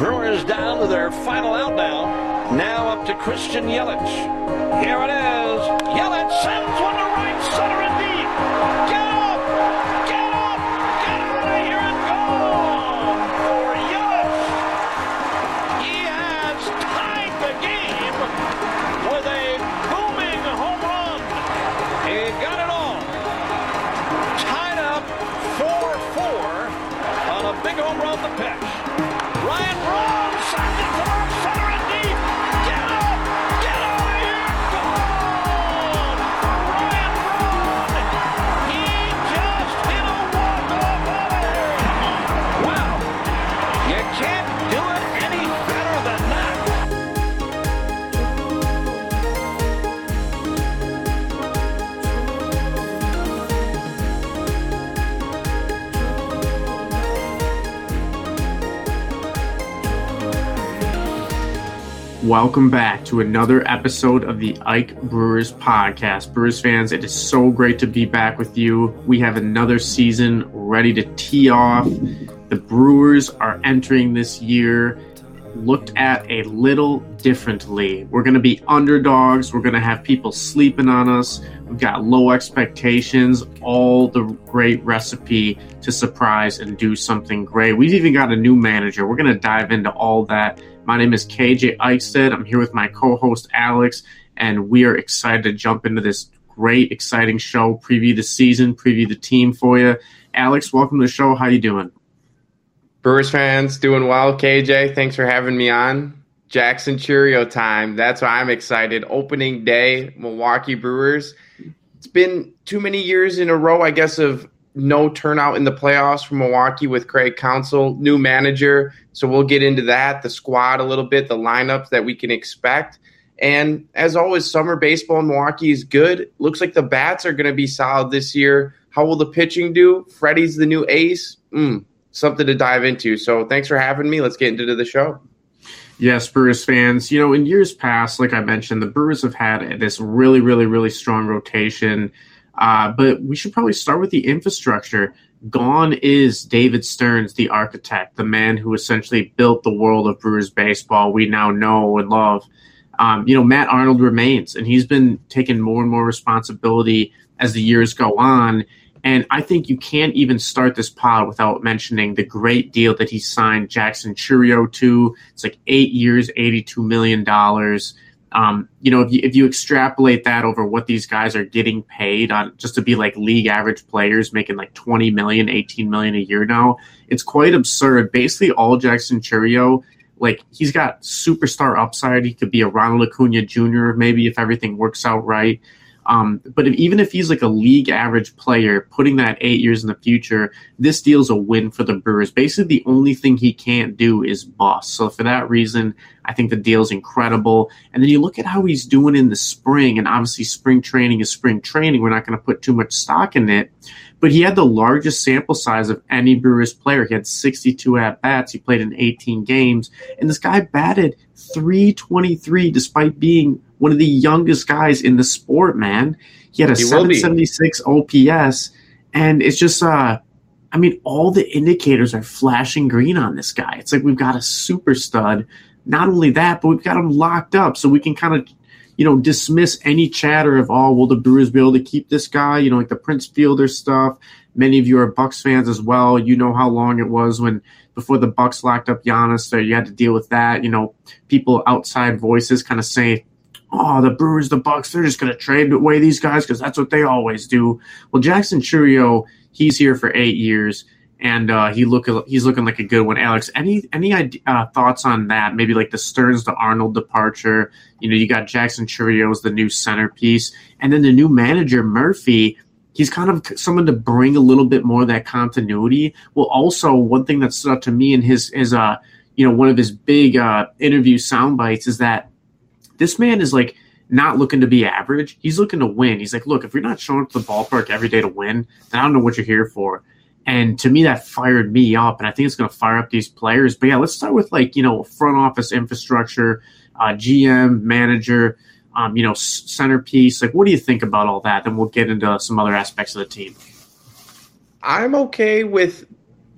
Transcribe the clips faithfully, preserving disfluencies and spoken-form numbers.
Brewers down to their final out now. Now up to Christian Yelich. Here it is. Yelich sends one to right center and deep. Get up! Get up! Get out of here and gone for Yelich. He has tied the game with a booming home run. He got it all. Tied up four four on a big home run to pitch. Ryan Braun sends it to left center and deep. Get up! Get out of here! Gone! Ryan Braun! He just hit a walk-off out of here! Wow! You can't do it any better than that! Welcome back to another episode of the Ike Brewers podcast. Brewers fans, it is so great to be back with you. We have another season ready to tee off. The Brewers are entering this year looked at a little differently. We're going to be underdogs. We're going to have people sleeping on us. We've got low expectations, all the great recipe to surprise and do something great. We've even got a new manager. We're going to dive into all that. My name is K J Eichstead. I'm here with my co-host Alex, and we are excited to jump into this great, exciting show, preview the season, preview the team for you. Alex, welcome to the show. How you doing? Brewers fans, doing well. K J, thanks for having me on. Jackson Chourio time. That's why I'm excited. Opening day, Milwaukee Brewers. It's been too many years in a row, I guess, of no turnout in the playoffs for Milwaukee with Craig Counsell, new manager. So we'll get into that, the squad a little bit, the lineups that we can expect. And as always, summer baseball in Milwaukee is good. Looks like the bats are going to be solid this year. How will the pitching do? Freddie's the new ace. Mm, something to dive into. So thanks for having me. Let's get into the show. Yes, Brewers fans. You know, in years past, like I mentioned, the Brewers have had this really, really, really strong rotation. Uh, but we should probably start with the infrastructure. Gone is David Stearns, the architect, the man who essentially built the world of Brewers baseball we now know and love. Um, you know, Matt Arnold remains, and he's been taking more and more responsibility as the years go on. And I think you can't even start this pod without mentioning the great deal that he signed Jackson Chourio to. It's like eight years, eighty-two million dollars. Um, you know, if you, if you extrapolate that over what these guys are getting paid on just to be like league average players making like twenty million, eighteen million a year now, it's quite absurd. Basically all Jackson Chourio, like he's got superstar upside. He could be a Ronald Acuna Junior maybe if everything works out right. Um, but if, even if he's like a league average player, putting that eight years in the future, this deal's a win for the Brewers. Basically, the only thing he can't do is bust. So for that reason, I think the deal's incredible. And then you look at how he's doing in the spring, and obviously spring training is spring training. We're not going to put too much stock in it. But he had the largest sample size of any Brewers player. He had sixty-two at-bats. He played in eighteen games. And this guy batted three twenty-three despite being one of the youngest guys in the sport, man. He had a seven seventy-six O P S. And it's just, uh, I mean, all the indicators are flashing green on this guy. It's like we've got a super stud. Not only that, but we've got him locked up so we can kind of, you know, dismiss any chatter of, oh, will the Brewers be able to keep this guy? You know, like the Prince Fielder stuff. Many of you are Bucks fans as well. You know how long it was when before the Bucks locked up Giannis, so you had to deal with that. You know, people outside voices kind of say, oh, the Brewers, the Bucks, they're just going to trade away these guys because that's what they always do. Well, Jackson Chourio, he's here for eight years, and uh, he look he's looking like a good one. Alex, any any uh, thoughts on that? Maybe like the Stearns to Arnold departure. You know, you got Jackson Chourio as the new centerpiece, and then the new manager, Murphy. He's kind of someone to bring a little bit more of that continuity. Well, also one thing that stood out to me in his is uh you know one of his big uh, interview sound bites is that this man is like not looking to be average. He's looking to win. He's like, look, if you're not showing up to the ballpark every day to win, then I don't know what you're here for. And to me, that fired me up, and I think it's going to fire up these players. But yeah, let's start with like, you know, front office infrastructure, uh, G M, manager, um, you know, centerpiece. Like, what do you think about all that? Then we'll get into some other aspects of the team. I'm okay with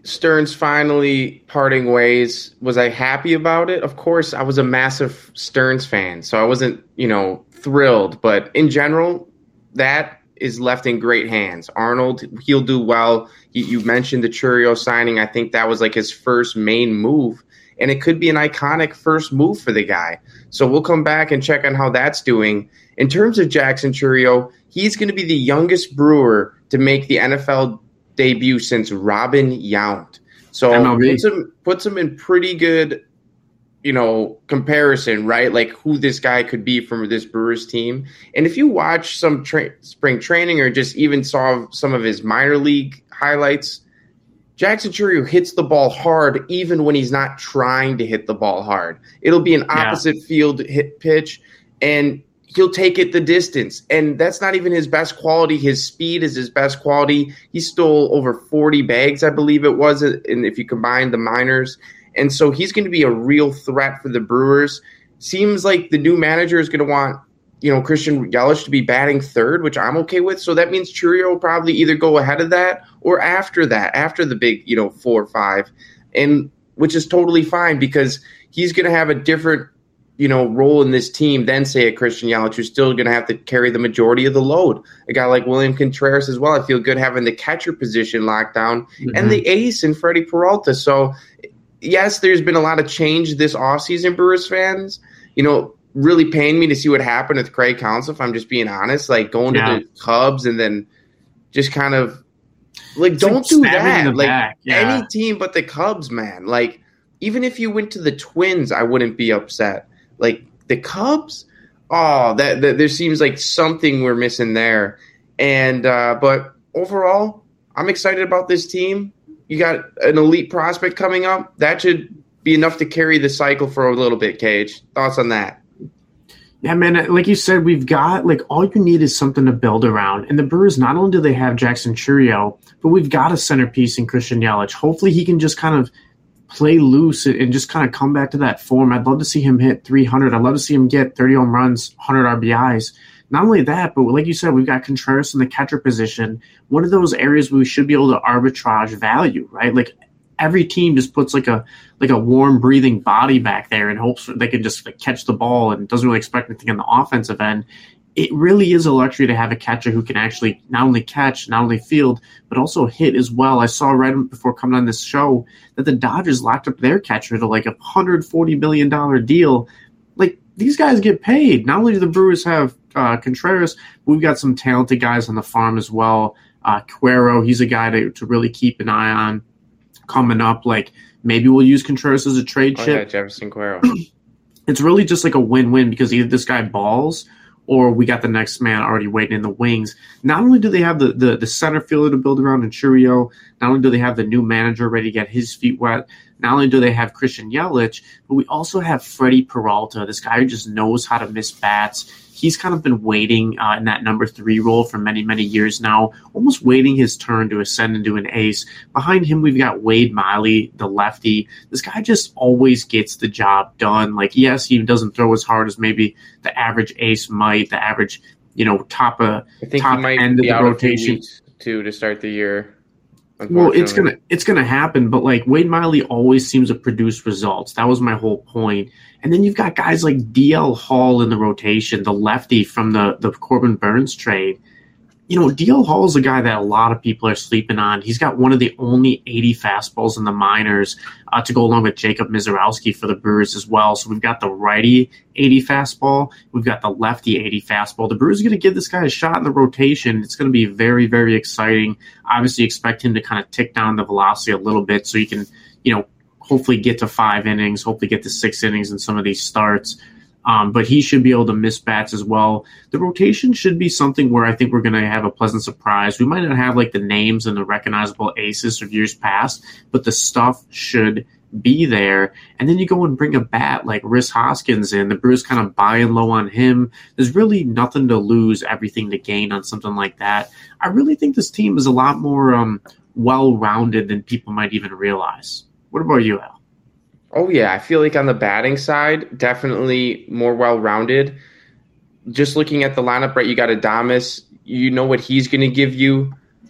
Stearns finally parting ways, was I happy about it? Of course, I was a massive Stearns fan, so I wasn't, you know, thrilled. But in general, that is left in great hands. Arnold, he'll do well. You, you mentioned the Chourio signing. I think that was like his first main move, and it could be an iconic first move for the guy. So we'll come back and check on how that's doing. In terms of Jackson Chourio, he's going to be the youngest Brewer to make the N F L debut since Robin Yount. So puts him, puts him in pretty good, you know, comparison, right? Like who this guy could be from this Brewers team. And if you watch some tra- spring training or just even saw some of his minor league highlights, Jackson Chourio hits the ball hard even when he's not trying to hit the ball hard. It'll be an opposite yeah. field hit pitch, and he'll take it the distance. And that's not even his best quality. His speed is his best quality. He stole over forty bags, I believe it was, and if you combine the minors. And so he's going to be a real threat for the Brewers. Seems like the new manager is going to want, you know, Christian Yelich to be batting third, which I'm okay with. So that means Chourio will probably either go ahead of that or after that, after the big, you know, four or five, and which is totally fine because he's going to have a different, you know, role in this team than, say, a Christian Yelich, who's still going to have to carry the majority of the load. A guy like William Contreras as well. I feel good having the catcher position locked down mm-hmm. and the ace in Freddie Peralta. So, yes, there's been a lot of change this offseason, Brewers fans. You know, really paying me to see what happened with Craig Counsell, if I'm just being honest. Like, going yeah. to the Cubs and then just kind of, like, it's don't like do that. Like, yeah. any team but the Cubs, man. Like, even if you went to the Twins, I wouldn't be upset. Like the Cubs, oh, that, that there seems like something we're missing there. And uh, but overall, I'm excited about this team. You got an elite prospect coming up. That should be enough to carry the cycle for a little bit. Cage, thoughts on that? Yeah, man. Like you said, we've got like all you need is something to build around. And the Brewers, not only do they have Jackson Chourio, but we've got a centerpiece in Christian Yelich. Hopefully, he can just kind of play loose and just kind of come back to that form. I'd love to see him hit three hundred. I'd love to see him get thirty home runs, one hundred R B Is. Not only that, but like you said, we've got Contreras in the catcher position. One of those areas where we should be able to arbitrage value, right? Like every team just puts like a like a warm breathing body back there and hopes they can just like, catch the ball and doesn't really expect anything on the offensive end. It really is a luxury to have a catcher who can actually not only catch, not only field, but also hit as well. I saw right before coming on this show that the Dodgers locked up their catcher to like a one hundred forty million dollars deal. Like, these guys get paid. Not only do the Brewers have uh, Contreras, but we've got some talented guys on the farm as well. Uh, Cuero, he's a guy to, to really keep an eye on coming up. Like, maybe we'll use Contreras as a trade oh, chip. Yeah, Jefferson Cuero. It's really just like a win-win because either this guy balls or we got the next man already waiting in the wings. Not only do they have the, the, the center fielder to build around in Chourio, not only do they have the new manager ready to get his feet wet, not only do they have Christian Yelich, but we also have Freddie Peralta, this guy who just knows how to miss bats. He's kind of been waiting uh, in that number three role for many, many years now, almost waiting his turn to ascend into an ace. Behind him, we've got Wade Miley, the lefty. This guy just always gets the job done. Like, yes, he doesn't throw as hard as maybe the average ace might, the average, you know, top, uh, I think top he might end be of the out rotation. A few weeks, too, to start the year. Well, it's gonna it's gonna happen, but like Wade Miley always seems to produce results. That was my whole point. And then you've got guys like D L Hall in the rotation, the lefty from the the Corbin Burns trade. You know, D L Hall is a guy that a lot of people are sleeping on. He's got one of the only eighty fastballs in the minors uh, to go along with Jacob Mizorowski for the Brewers as well. So we've got the righty eighty fastball. We've got the lefty eighty fastball. The Brewers are going to give this guy a shot in the rotation. It's going to be very, very exciting. Obviously expect him to kind of tick down the velocity a little bit so he can, you know, hopefully get to five innings, hopefully get to six innings in some of these starts. Um, but he should be able to miss bats as well. The rotation should be something where I think we're going to have a pleasant surprise. We might not have like the names and the recognizable aces of years past, but the stuff should be there. And then you go and bring a bat like Rhys Hoskins in. The Brewers kind of buying low on him. There's really nothing to lose, everything to gain on something like that. I really think this team is a lot more um, well-rounded than people might even realize. What about you, Al? Oh, yeah. I feel like on the batting side, definitely more well-rounded. Just looking at the lineup, right, you got Adames. You know what he's going to give you.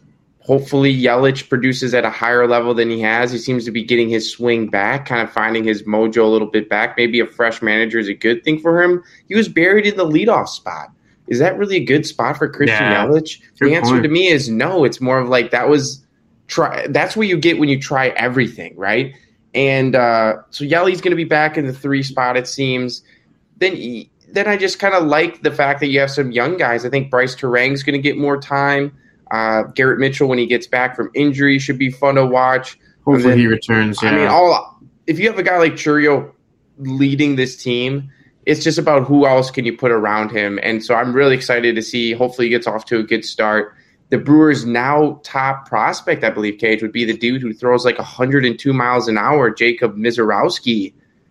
Hopefully Yelich produces at a higher level than he has. He seems to be getting his swing back, kind of finding his mojo a little bit back. Maybe a fresh manager is a good thing for him. He was buried in the leadoff spot. Is that really a good spot for Christian yeah, Yelich? The answer point. to me is no. It's more of like that was try. That's what you get when you try everything, right? And uh, so Yelly's going to be back in the three spot, it seems. Then, then I just kind of like the fact that you have some young guys. I think Bryce Terang's going to get more time. Uh, Garrett Mitchell, when he gets back from injury, should be fun to watch. Hopefully then, he returns. Yeah. I mean, all if you have a guy like Chourio leading this team, it's just about who else can you put around him. And so I'm really excited to see. Hopefully he gets off to a good start. The Brewers' now top prospect, I believe, Cage, would be the dude who throws like one hundred two miles an hour, Jacob Misiorowski,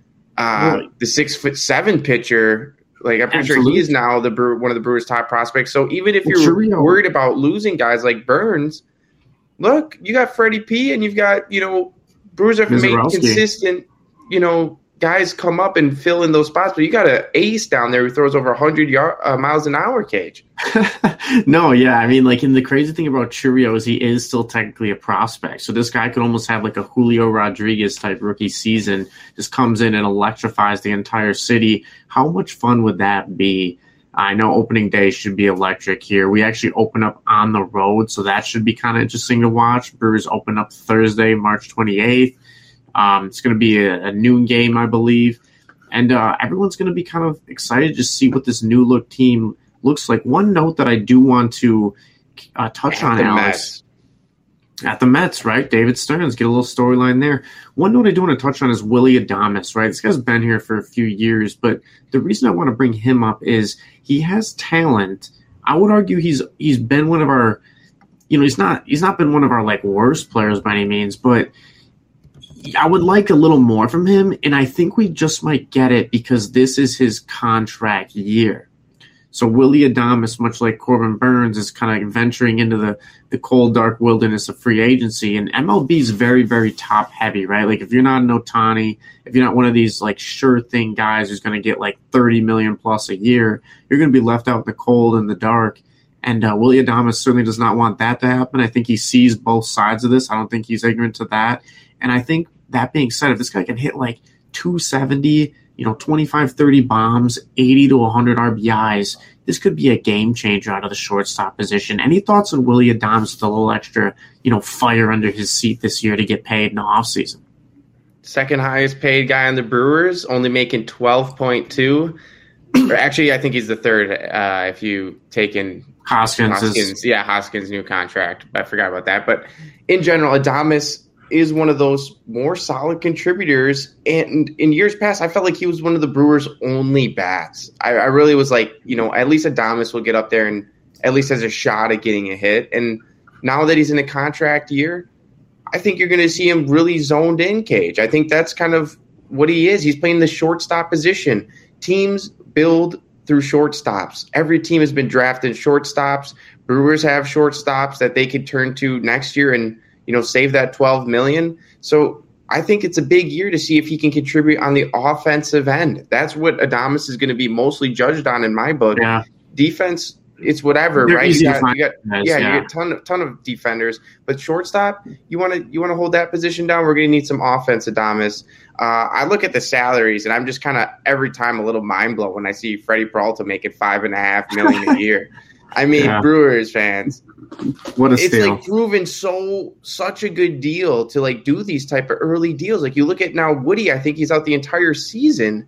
uh, really? the six foot seven pitcher. Like I'm pretty Absolutely. sure he is now the Brewer, one of the Brewers' top prospects. So even if you're well, worried about losing guys like Burns, look, you got Freddie P. and you've got, you know, Brewers have made consistent, you know, guys come up and fill in those spots. But you got an ace down there who throws over one hundred yard, uh, miles an hour, Cage. No, yeah. I mean, like, and the crazy thing about Chourio is he is still technically a prospect. So this guy could almost have like a Julio Rodriguez type rookie season, just comes in and electrifies the entire city. How much fun would that be? I know opening day should be electric here. We actually open up on the road, so that should be kind of interesting to watch. Brewers open up Thursday, March twenty-eighth. Um, it's going to be a, a noon game, I believe. And uh, everyone's going to be kind of excited to see what this new look team looks like. One note that I do want to uh, touch At on, the Alex. Mets. At the Mets, right? David Stearns, get a little storyline there. One note I do want to touch on is Willy Adames, right? This guy's been here for a few years, but the reason I want to bring him up is he has talent. I would argue he's he's been one of our, you know, he's not he's not been one of our like worst players by any means, but I would like a little more from him, and I think we just might get it because this is his contract year. So Willy Adames, much like Corbin Burns, is kind of venturing into the, the cold, dark wilderness of free agency. And M L B is very, very top-heavy, right? Like, if you're not an Ohtani, if you're not one of these, like, sure-thing guys who's going to get, like, thirty million dollars plus a year, you're going to be left out in the cold and the dark. And uh, Willy Adames certainly does not want that to happen. I think he sees both sides of this. I don't think he's ignorant to that. And I think, that being said, if this guy can hit, like, two seventy, you know, twenty-five, thirty bombs, eighty to one hundred R B Is, this could be a game changer out of the shortstop position. Any thoughts on Willy Adames with a little extra, you know, fire under his seat this year to get paid in the offseason? Second highest paid guy on the Brewers, only making twelve point two. Or actually, I think he's the third uh, if you take in Hoskins. Hoskins. Is- yeah, Hoskins' new contract. I forgot about that. But in general, Adames is one of those more solid contributors. And in years past, I felt like he was one of the Brewers' only bats. I, I really was like, you know, at least Adames will get up there and at least has a shot at getting a hit. And now that he's in a contract year, I think you're going to see him really zoned in, Cage. I think that's kind of what he is. He's playing the shortstop position. Teams build through shortstops. Every team has been drafting shortstops. Brewers have shortstops that they could turn to next year and, you know, save that twelve million dollars. So I think it's a big year to see if he can contribute on the offensive end. That's what Adames is going to be mostly judged on in my book. Yeah. Defense, it's whatever, They're right? You got, got, you got, guys, yeah, yeah, you got a ton of, ton of defenders. But shortstop, you want to you want to hold that position down? We're going to need some offense, Adames. Uh, I look at the salaries, and I'm just kind of every time a little mind blown when I see Freddie Peralta making five and a half million a year. I mean, yeah. Brewers fans, what a it's steal. like proven so such a good deal to like do these type of early deals. Like you look at now Woody, I think he's out the entire season.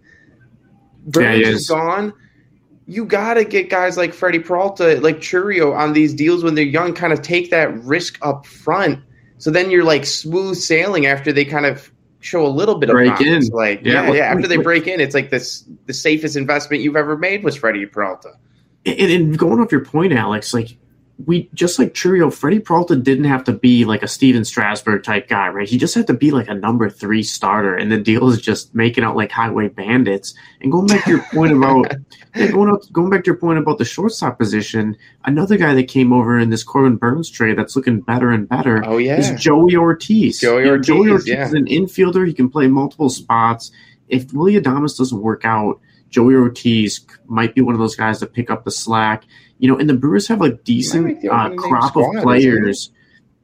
Burns yeah, is. is gone. You got to get guys like Freddie Peralta, like Chourio on these deals when they're young, kind of take that risk up front. So then you're like smooth sailing after they kind of show a little bit of break promise. in. Like yeah, yeah, yeah. After they break in, it's like this the safest investment you've ever made was Freddie Peralta. And, and going off your point, Alex, like we just like Chourio, Freddie Peralta didn't have to be like a Steven Strasburg type guy, right? He just had to be like a number three starter, and the deal is just making out like highway bandits. And going back to your point about yeah, going up, going back to your point about the shortstop position, another guy that came over in this Corbin Burns trade that's looking better and better. Oh yeah, is Joey Ortiz. Joey you know, Ortiz, Joey Ortiz yeah. is an infielder. He can play multiple spots. If Willy Adames doesn't work out, Joey Ortiz might be one of those guys to pick up the slack. You know, and the Brewers have a decent uh, crop of players.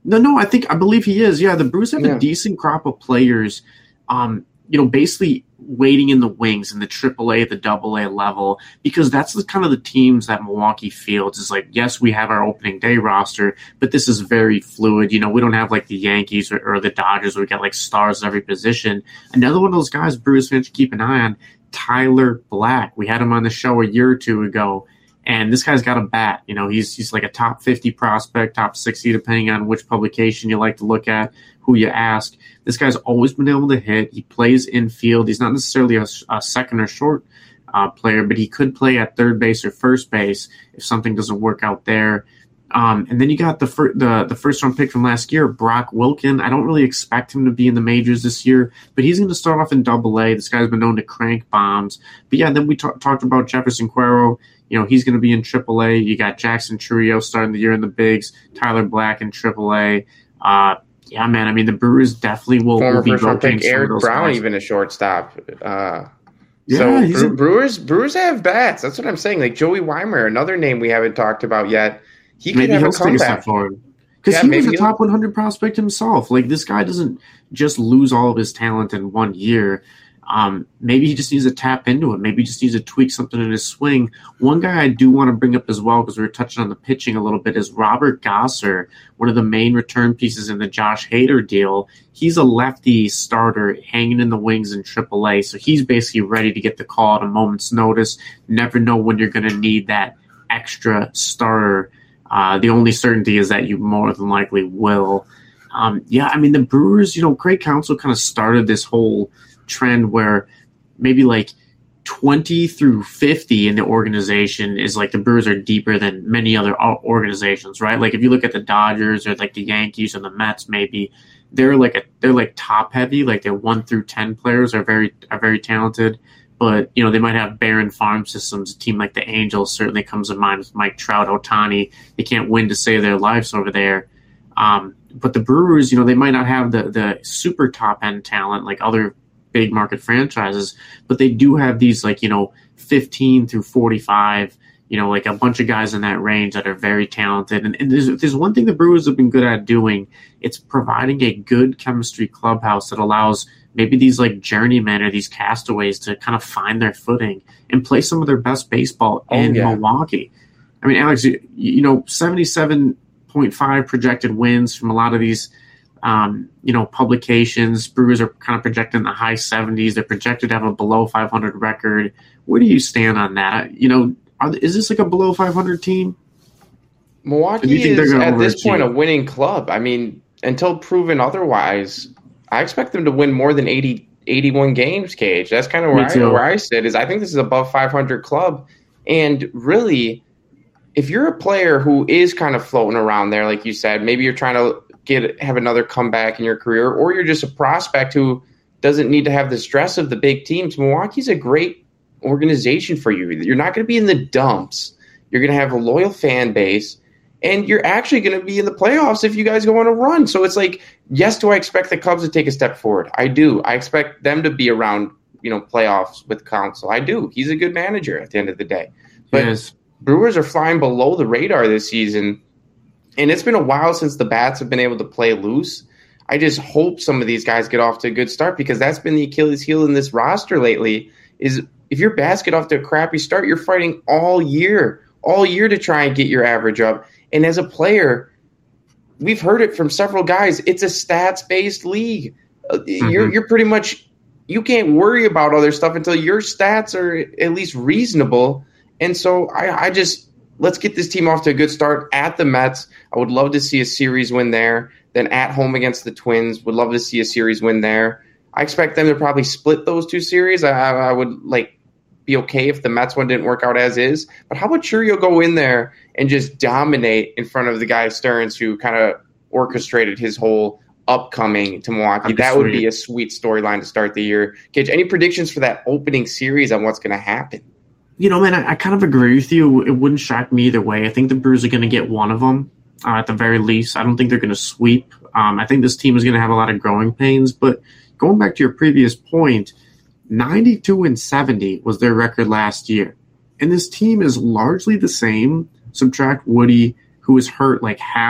No, no, I think I believe he is. Yeah, the Brewers have Yeah. a decent crop of players. Um, you know, basically waiting in the wings in the triple A, the double A level, because that's the kind of the teams that Milwaukee fields. Is like, yes, we have our opening day roster, but this is very fluid. You know, we don't have like the Yankees or, or the Dodgers where we got like stars at every position. Another one of those guys Brewers fans should keep an eye on, Tyler Black. We had him on the show a year or two ago. And this guy's got a bat. You know, he's he's like a top fifty prospect, top sixty, depending on which publication you like to look at, who you ask. This guy's always been able to hit. He plays infield. He's not necessarily a, a second or short uh, player, but he could play at third base or first base if something doesn't work out there. Um, and then you got the, fir- the the first round pick from last year, Brock Wilken. I don't really expect him to be in the majors this year, but he's going to start off in double A. This guy's been known to crank bombs. But yeah, then we t- talked about Jefferson Cuero. You know, he's going to be in triple A. You got Jackson Chourio starting the year in the bigs, Tyler Black in triple A. Uh, yeah, man, I mean, the Brewers definitely will, Former will be first round rotating pick some of Eric those Brown, guys. even a shortstop. Uh, Yeah, so he's Bre- a- Brewers, Brewers have bats. That's what I'm saying. Like Joey Weimer, another name we haven't talked about yet. He could Maybe have he'll a take a comeback. step forward. Because Yeah, he was maybe a he'll- top one hundred prospect himself. Like, this guy doesn't just lose all of his talent in one year. Um, maybe he just needs to tap into it. Maybe he just needs to tweak something in his swing. One guy I do want to bring up as well, because we were touching on the pitching a little bit, is Robert Gosser, one of the main return pieces in the Josh Hader deal. He's a lefty starter hanging in the wings in triple A, so he's basically ready to get the call at a moment's notice. Never know when you're going to need that extra starter. Uh, the only certainty is that you more than likely will. Um, yeah, I mean, the Brewers, you know, Craig Counsell kind of started this whole trend where maybe like twenty through fifty in the organization is like the Brewers are deeper than many other organizations, right? Like if you look at the Dodgers or like the Yankees or the Mets, maybe they're like a, they're like top heavy, like their one through ten players are very are very talented. But, you know, they might have barren farm systems. A team like the Angels certainly comes to mind with Mike Trout, Ohtani. They can't win to save their lives over there. Um, but the Brewers, you know, they might not have the, the super top-end talent like other big market franchises, but they do have these, like, you know, fifteen through forty-five, you know, like a bunch of guys in that range that are very talented. And, and there's, there's one thing the Brewers have been good at doing. It's providing a good chemistry clubhouse that allows – maybe these like journeymen or these castaways to kind of find their footing and play some of their best baseball Oh, in yeah. Milwaukee. I mean, Alex, you, you know, seventy-seven point five projected wins from a lot of these, um, you know, publications. Brewers are kind of projected in the high seventies. They're projected to have a below five hundred record. Where do you stand on that? You know, are, is this like a below five hundred team? Or do Milwaukee you think they're is gonna at this point a overachieve? winning club. I mean, until proven otherwise, I expect them to win more than eighty, eighty-one games, Cage. That's kind of Me where I, too. where I sit is I think this is above five hundred club. And really, if you're a player who is kind of floating around there, like you said, maybe you're trying to get have another comeback in your career, or you're just a prospect who doesn't need to have the stress of the big teams, Milwaukee's a great organization for you. You're not going to be in the dumps. You're going to have a loyal fan base. And you're actually going to be in the playoffs if you guys go on a run. So it's like, yes, do I expect the Cubs to take a step forward? I do. I expect them to be around, you know, playoffs with Counsell. I do. He's a good manager at the end of the day. But Yes. Brewers are flying below the radar this season. And it's been a while since the bats have been able to play loose. I just hope some of these guys get off to a good start, because that's been the Achilles heel in this roster lately is if your bats get off to a crappy start, you're fighting all year, all year to try and get your average up. And as a player, we've heard it from several guys. It's a stats-based league. Uh, Mm-hmm. You're you're pretty much you can't worry about other stuff until your stats are at least reasonable. And so I, I just let's get this team off to a good start at the Mets. I would love to see a series win there. Then at home against the Twins, would love to see a series win there. I expect them to probably split those two series. I, I would like. be okay if the Mets one didn't work out as is. But how about Chourio go in there and just dominate in front of the guy Stearns who kind of orchestrated his whole upcoming to Milwaukee? That'd be That would sweet. be a sweet storyline to start the year. Gage, any predictions for that opening series on what's going to happen? You know, man, I, I kind of agree with you. It wouldn't shock me either way. I think the Brewers are going to get one of them uh, at the very least. I don't think they're going to sweep. Um, I think this team is going to have a lot of growing pains. But going back to your previous point, ninety-two and seventy was their record last year. And this team is largely the same. Subtract Woody, who was hurt like half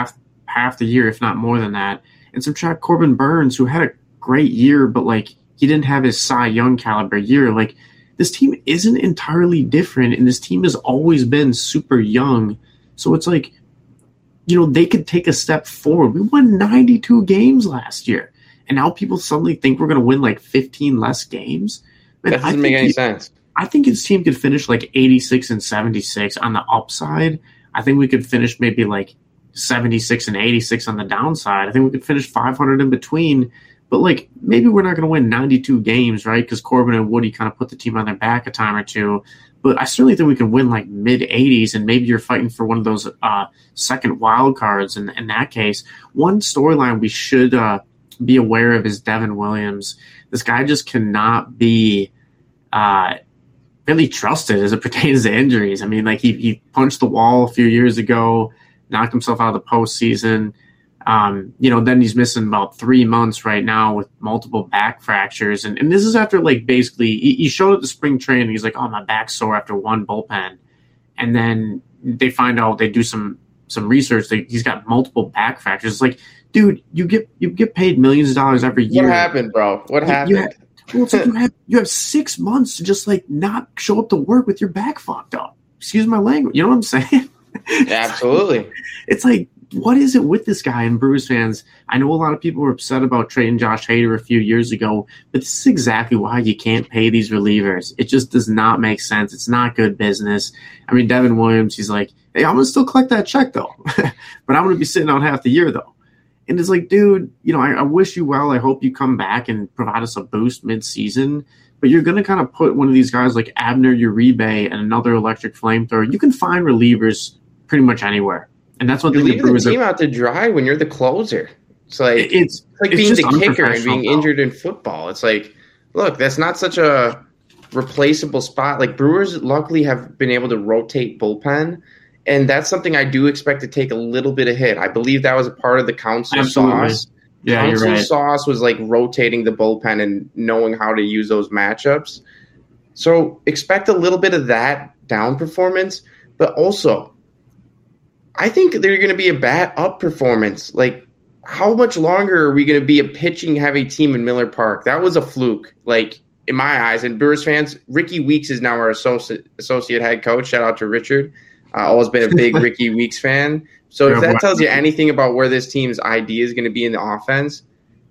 half the year, if not more than that, and subtract Corbin Burnes, who had a great year, but like he didn't have his Cy Young caliber year. Like this team isn't entirely different, and this team has always been super young. So it's like, you know, they could take a step forward. We won ninety-two games last year, and now people suddenly think we're going to win like fifteen less games. Man, that doesn't make any he, sense. I think his team could finish like eighty-six and seventy-six on the upside. I think we could finish maybe like seventy-six and eighty-six on the downside. I think we could finish five hundred in between. But like maybe we're not going to win ninety-two games, right? Because Corbin and Woody kind of put the team on their back a time or two. But I certainly think we can win like mid eighties, and maybe you're fighting for one of those uh, second wild cards. In, in that case, one storyline we should uh, be aware of is Devin Williams. This guy just cannot be uh, really trusted as it pertains to injuries. I mean, like he, he punched the wall a few years ago, knocked himself out of the postseason. Um, you know, then he's missing about three months right now with multiple back fractures. And, and this is after, like, basically, he, he showed up to spring training. He's like, oh, my back's sore after one bullpen. And then they find out, they do some some research, that he's got multiple back fractures. It's like, dude, you get you get paid millions of dollars every year. What happened, bro? What happened? You have, well, it's like you, have, you have six months to just, like, not show up to work with your back fucked up. Excuse my language. You know what I'm saying? Yeah, absolutely. It's like, what is it with this guy? And Brewers fans, I know a lot of people were upset about trading Josh Hader a few years ago, but this is exactly why you can't pay these relievers. It just does not make sense. It's not good business. I mean, Devin Williams, he's like, hey, I'm going to still collect that check, though. But I'm going to be sitting out half the year, though. And it's like, dude, you know, I, I wish you well. I hope you come back and provide us a boost mid-season. But you're going to kind of put one of these guys like Abner Uribe and another electric flamethrower. You can find relievers pretty much anywhere. And that's what you're the leaving Brewers the team are, out to dry when you're the closer. It's like it's, it's like it's being the kicker and unprofessional, being injured in football. It's like, look, that's not such a replaceable spot. Like Brewers luckily have been able to rotate bullpen, and that's something I do expect to take a little bit of hit. I believe that was a part of the council Absolutely. sauce. Yeah, council you're right. sauce was like rotating the bullpen and knowing how to use those matchups. So expect a little bit of that down performance, but also I think they're going to be a bat up performance. Like, how much longer are we going to be a pitching heavy team in Miller Park? That was a fluke, like, in my eyes. And Brewers fans, Ricky Weeks is now our associate, associate head coach. Shout out to Richard. Uh, always been a big Ricky Weeks fan. So if that tells you anything about where this team's idea is going to be in the offense,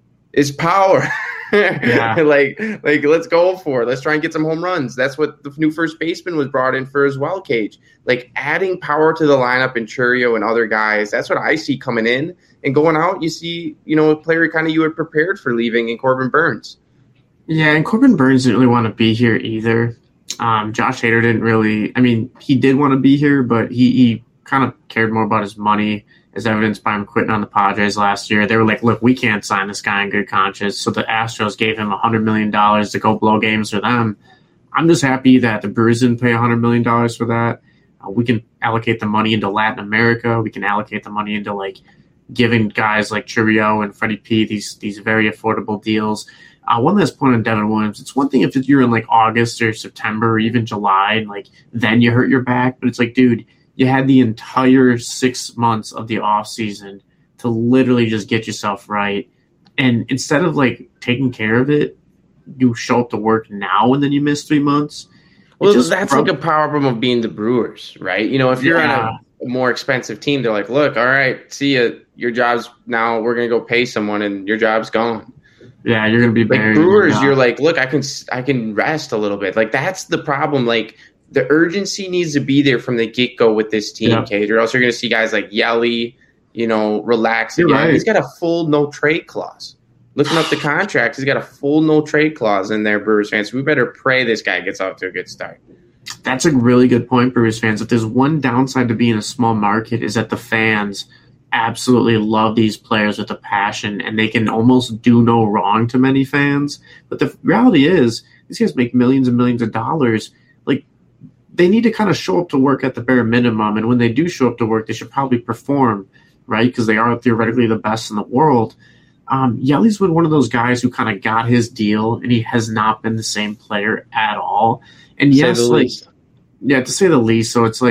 is power. Yeah. like, like let's go for it. Let's try and get some home runs. That's what the new first baseman was brought in for as well, Cage. Like adding power to the lineup and Churio and other guys. That's what I see coming in. And going out, you see, you know, a player kind of you had prepared for leaving in Corbin Burnes. Yeah, and Corbin Burnes didn't really want to be here either. Um, Josh Hader didn't really – I mean, he did want to be here, but he, he kind of cared more about his money, as evidenced by him quitting on the Padres last year. They were like, look, we can't sign this guy in good conscience. So the Astros gave him one hundred million dollars to go blow games for them. I'm just happy that the Brewers didn't pay one hundred million dollars for that. Uh, we can allocate the money into Latin America. We can allocate the money into, like, giving guys like Churio and Freddie P these these very affordable deals. Uh, one last point on Devin Williams. It's one thing if you're in, like, August or September or even July, and, like, then you hurt your back. But it's like, dude, you had the entire six months of the offseason to literally just get yourself right. And instead of, like, taking care of it, you show up to work now and then you miss three months. Well, that's broke. like a power problem of being the Brewers, right? You know, if you're yeah. on a, a more expensive team, they're like, look, all right, see ya. Your job's now, we're going to go pay someone and your job's gone. Yeah, you're going to be like Brewers, you're like, look, I can I can rest a little bit. Like, that's the problem. Like, the urgency needs to be there from the get-go with this team, yeah. Cage, or else you're going to see guys like Yelly, you know, relax you're again. Right. He's got a full no-trade clause. Looking up the contract, he's got a full no-trade clause in there, Brewers fans. So we better pray this guy gets off to a good start. That's a really good point, Brewers fans. If there's one downside to being a small market is that the fans absolutely love these players with a passion, and they can almost do no wrong to many fans. But the reality is, these guys make millions and millions of dollars. Like, they need to kind of show up to work at the bare minimum, and when they do show up to work, they should probably perform, right? Because they are theoretically the best in the world. Um, Yelly's been one of those guys who kind of got his deal, and he has not been the same player at all. And yes, like, yeah, to say the least. So it's like,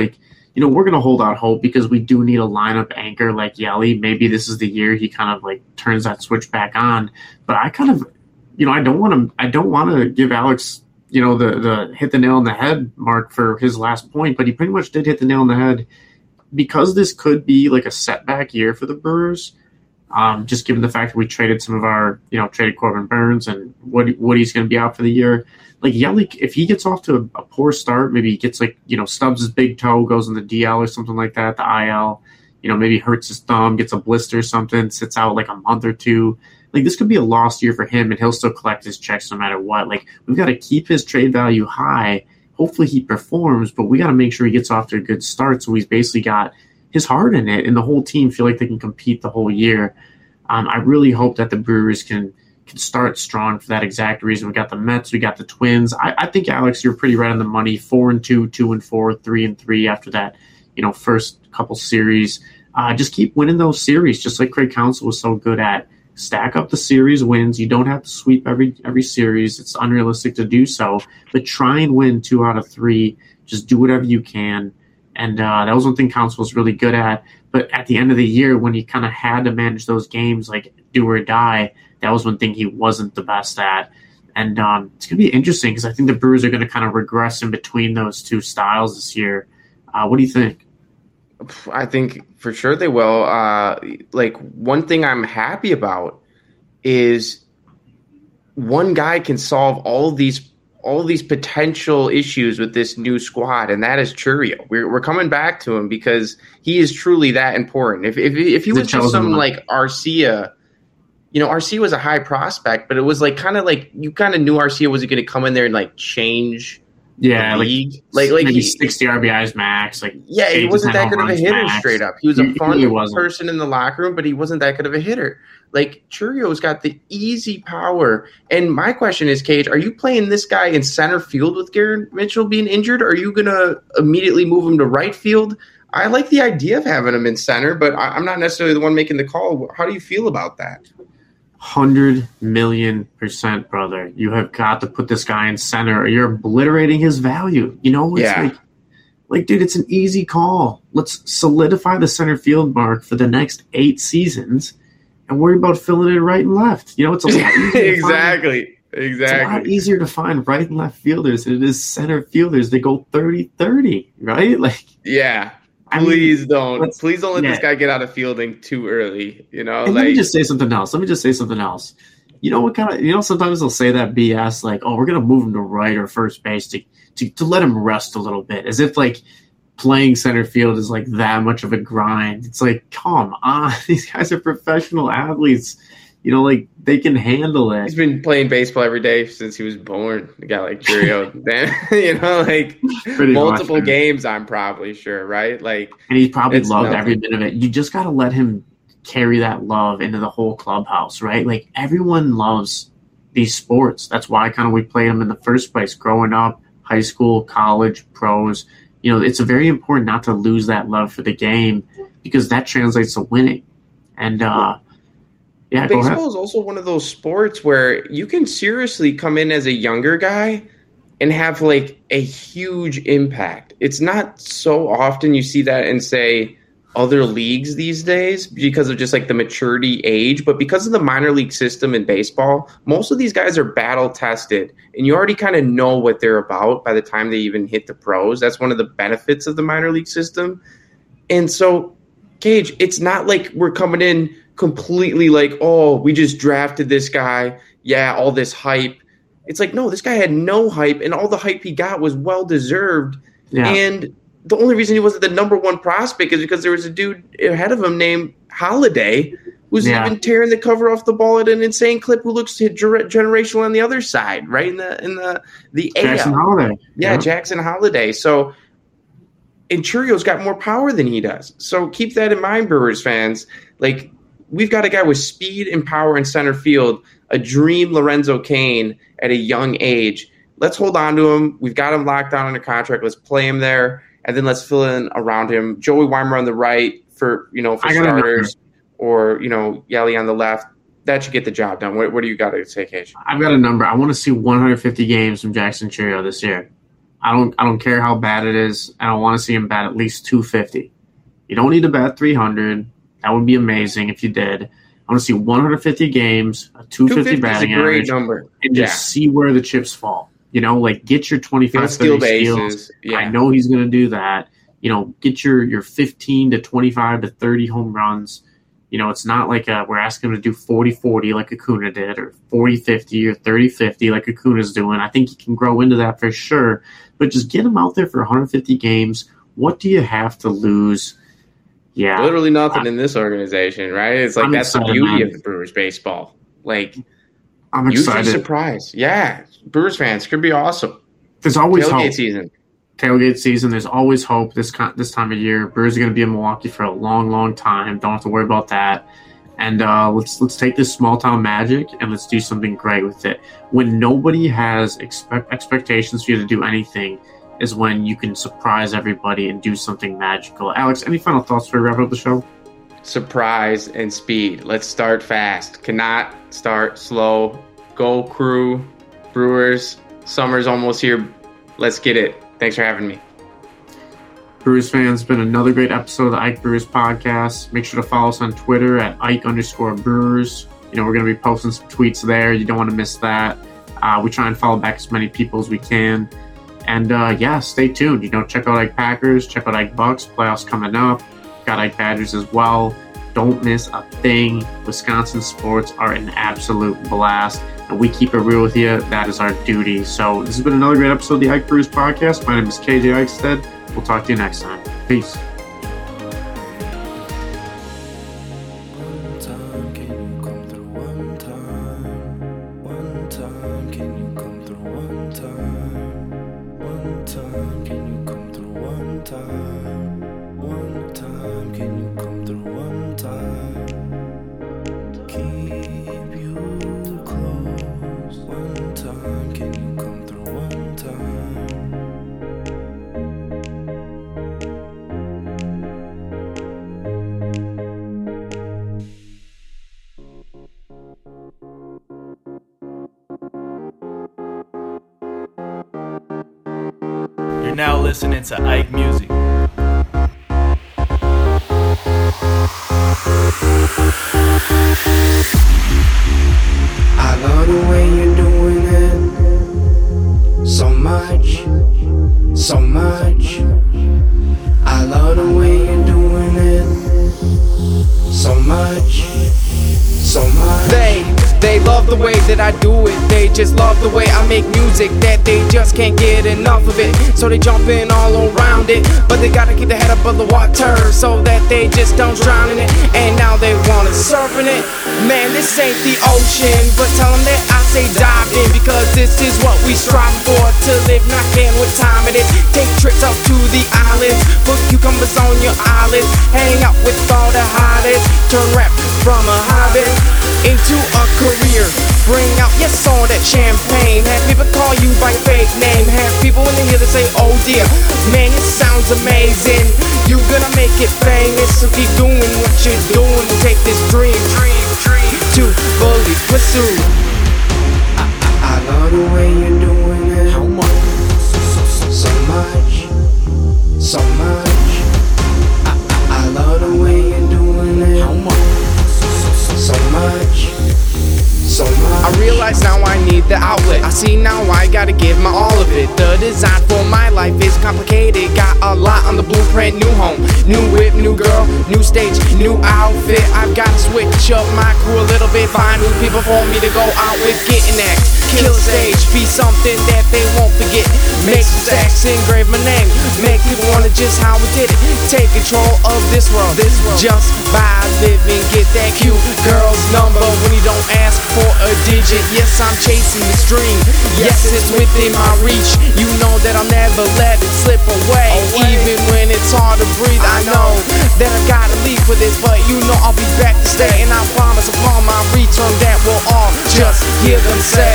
you know, we're going to hold out hope because we do need a lineup anchor like Yelly. Maybe this is the year he kind of like turns that switch back on. But I kind of, you know, I don't want to, I don't want to give Alex, you know, the, the hit the nail on the head mark for his last point, but he pretty much did hit the nail on the head because this could be like a setback year for the Brewers. Um, just given the fact that we traded some of our, you know, traded Corbin Burns and Woody, Woody's going to be out for the year. Like Yelly, if he gets off to a, a poor start, maybe he gets like, you know, stubs his big toe, goes in the D L or something like that, the I L, you know, maybe hurts his thumb, gets a blister or something, sits out like a month or two. Like this could be a lost year for him and he'll still collect his checks no matter what. Like we've got to keep his trade value high. Hopefully he performs, but we got to make sure he gets off to a good start. So he's basically got his heart in it and the whole team feel like they can compete the whole year. Um, I really hope that the Brewers can can start strong for that exact reason. We got the Mets, we got the Twins. I, I think, Alex, you're pretty right on the money. Four and two, two and four, three and three after that, you know, first couple series. Uh, just keep winning those series, just like Craig Counsell was so good at. Stack up the series wins. You don't have to sweep every every series. It's unrealistic to do so, but try and win two out of three. Just do whatever you can. And uh, that was one thing Counsell was really good at. But at the end of the year, when he kind of had to manage those games like do or die, that was one thing he wasn't the best at. And um, it's going to be interesting because I think the Brewers are going to kind of regress in between those two styles this year. Uh, what do you think? I think for sure they will. Uh, like one thing I'm happy about is one guy can solve all these all these potential issues with this new squad, and that is Chourio. We're we're coming back to him because he is truly that important. If if if he was just some like Arcia, you know, Arcia was a high prospect, but it was like kind of like you kind of knew Arcia was going to come in there and like change. Yeah, the like, league. like like maybe he, sixty R B Is max. Like yeah, he wasn't that good of a hitter max. straight up. He was a He- he fun really person in the locker room, but he wasn't that good of a hitter. Like Chourio's got the easy power. And my question is, Cage, are you playing this guy in center field with Garrett Mitchell being injured? Or are you gonna immediately move him to right field? I like the idea of having him in center, but I, I'm not necessarily the one making the call. How do you feel about that? Hundred million percent, brother. You have got to put this guy in center, or you're obliterating his value. You know, it's Yeah. like, like, dude, it's an easy call. Let's solidify the center field mark for the next eight seasons, and worry about filling it right and left. You know, it's a lot easier to find- exactly, It's a lot exactly. easier to find right and left fielders than it is center fielders. They go thirty thirty, right? Like, Yeah. I mean, Please don't. let's- Please don't let yeah. this guy get out of fielding too early. You know, And like let me just say something else. Let me just say something else. You know what kind of, you know, sometimes they'll say that B S, like, oh, we're going to move him to right or first base to, to, to let him rest a little bit, as if like playing center field is like that much of a grind. It's like, come on, these guys are professional athletes. You know, like they can handle it. he's been playing baseball every day since he was born. A guy like Chourio, then you know, like Pretty multiple much, man. games. I'm probably sure, right? Like, And he's probably It's loved nothing. every bit of it. You just got to let him carry that love into the whole clubhouse, right? Like everyone loves these sports. That's why kind of we played them in the first place, growing up, high school, college, pros. You know, it's very important not to lose that love for the game because that translates to winning. And uh, yeah, go ahead. baseball is also one of those sports where you can seriously come in as a younger guy and have like a huge impact. It's not so often you see that in, say, other leagues these days because of just like the maturity age, but because of the minor league system in baseball, most of these guys are battle tested and you already kind of know what they're about by the time they even hit the pros. That's one of the benefits of the minor league system. And so, Cage, it's not like we're coming in completely like, oh, we just drafted this guy. Yeah, all this hype. It's like, no, this guy had no hype, and all the hype he got was well-deserved. Yeah. And the only reason he wasn't the number one prospect is because there was a dude ahead of him named Holiday who's Yeah. even tearing the cover off the ball at an insane clip who looks gener- generational on the other side, right? In the in the, the Jackson A L. Holiday. Yeah, Jackson Holiday. So, and Chourio's got more power than he does. So keep that in mind, Brewers fans. Like, we've got a guy with speed and power in center field, a dream Lorenzo Cain at a young age. Let's hold on to him. We've got him locked down under contract. Let's play him there, and then let's fill in around him. Joey Weimer on the right for, you know, for I got a starters, or, you know, Yelly on the left. That should get the job done. What, what do you got to say, Cage? I've got a number. I want to see one hundred fifty games from Jackson Chourio this year. I don't I don't care how bad it is. I don't want to see him bat at least two fifty. You don't need to bat three hundred. That would be amazing if you did. I want to see one hundred fifty games, a two fifty batting is a great average, number. and just Yeah. see where the chips fall. You know, like get your twenty-five, He'll steal thirty steals. bases. Yeah. I know he's going to do that. You know, get your, your fifteen to twenty-five to thirty home runs. You know, it's not like a, we're asking him to do forty forty like Acuna did, or forty fifty or thirty fifty like Acuna's doing. I think he can grow into that for sure. But just get him out there for one hundred fifty games. What do you have to lose? Yeah. Literally nothing in this organization, right? It's like I'm that's the excited, beauty man. of the Brewers baseball. Like, I'm usually excited. surprise. Yeah. Brewers fans could be awesome. There's always Tailgate hope. season. Tailgate season, there's always hope this con- this time of year. Brewers are going to be in Milwaukee for a long, long time. Don't have to worry about that. And uh, let's let's take this small town magic and let's do something great with it. When nobody has expect expectations for you to do anything, is when you can surprise everybody and do something magical. Alex, any final thoughts before we wrap up the show? Surprise and speed. Let's start fast. Cannot start slow. Go Crew. Brewers. Summer's almost here. Let's get it. Thanks for having me. Brewers fans, it's been another great episode of the Ike Brewers podcast. Make sure to follow us on Twitter at Ike underscore Brewers. You know, we're going to be posting some tweets there. You don't want to miss that. Uh, we try and follow back as many people as we can. And, uh, yeah, stay tuned. You know, check out Ike Packers, check out Ike Bucks. Playoffs coming up. Got Ike Badgers as well. Don't miss a thing. Wisconsin sports are an absolute blast. And we keep it real with you. That is our duty. So this has been another great episode of the Ike Brewers podcast. My name is K J Eichstead. We'll talk to you next time. Peace. One time, can you come through one time? One time, can you come through one time? One time, can you come through one time? One time, can you come through one time? Keep you close. One time, can you come through one time? You're now listening to Ike Music. I love the way you're doing it so much, so much. I love the way you're doing it so much, so much. They, they love the way that I do it. They just love the way I make music, that they just can't get enough of it. So they jumping all around it, but they gotta keep their head above the water so that they just don't drown in it. And now they wanna surf in it. Man, this ain't the ocean, but tell them that I say dive in, because this is what we strive for, to live not caring what time it is. Take trips out to the islands, put cucumbers on your eyelids, hang out with all the hottest, turn rap from a hobby into a career. Bring out, yes, all that champagne. Have people call you by fake name. Have people in the hear that say, oh dear, man, it sounds amazing. You gonna make it famous, so keep doing what you're doing. Take this dream, dream, dream to fully pursue. I, I love the way you're doing it. How much? So, so, so, so much, so much. I, I, I love the way you're doing it. How much? So, so, so, so much, so much. I realize now I need the outlet. I see now I gotta give my all of it. The design for my life is complicated. Got a lot on the blueprint. New home, new whip, new girl, new stage, new outfit. I've gotta switch up my crew a little bit. Find new people for me to go out with. Get an act, kill a stage, be something that they won't forget. Make some stacks, engrave my name, make people wonder just how we did it. Take control of this world, this world. Just by living, get that cute girl's number when you don't ask for a digit. Yes, I'm chasing this dream. Yes, it's within my reach. You know that I'll never let it slip away. Even when it's hard to breathe, I know that I gotta leave for this, but you know I'll be back to stay. And I promise upon my return that we'll all just hear them say,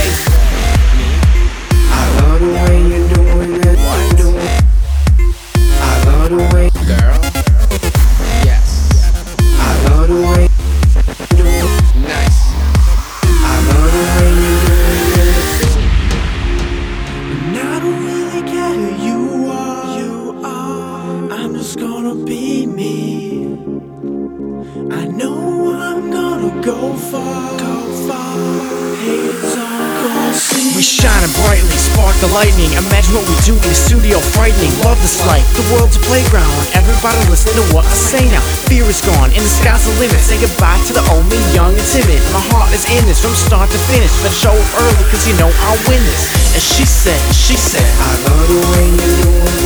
I love the way you're doing it. I love the way, girl, yes, I love the way you're doing it. nice. I love the way you're doing it. And I don't really care who I know I'm gonna go far, go far. Hey, it's all gonna see. We shining brightly, spark the lightning. Imagine what we do in the studio, frightening. Love this life, the world's a playground. Everybody listen to what I say now. Fear is gone, and the sky's the limit. Say goodbye to the old me, young and timid. My heart is in this from start to finish. Better show up early, cause you know I'll win this. And she said, she said, I love the way you